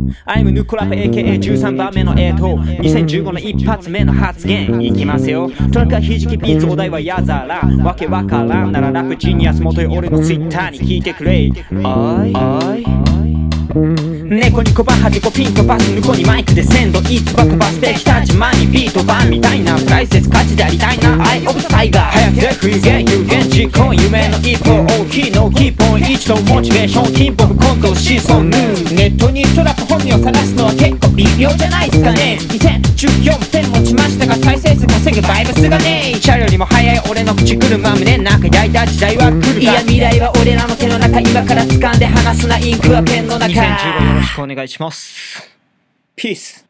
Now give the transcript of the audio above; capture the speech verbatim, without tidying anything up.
I'm ヌコラップ エーケーエーじゅうさん 番目のえーとにせんじゅうごの一発目の発言いきますよ。トラックはひじきビーツお題はやざらわけわからんならラップジニアス元よ俺のツイッターに聞いてくれ。おいおい猫に小バハデコピンとバス向こうにマイクで鮮度いいつば飛ばすべきたちマニビートバンみたいなプライセス価値でありたいなアイオブタイガー早くでフリーゲン有言実行夢の一歩大きいのキーポン一度モチベーションキンポブコントシーソンヌーネットにトラップ本名を晒すのは結構微妙じゃないですかね。にせんじゅうよんてん持ちましたが再生数稼ぐバイブスがねえチャリよりも早い俺の口車胸の中焼いた時代は来るかいや未来は俺らの手の中今から掴んで離すなインクはペンの中にせんじゅうごよろしくお願いします。ピース。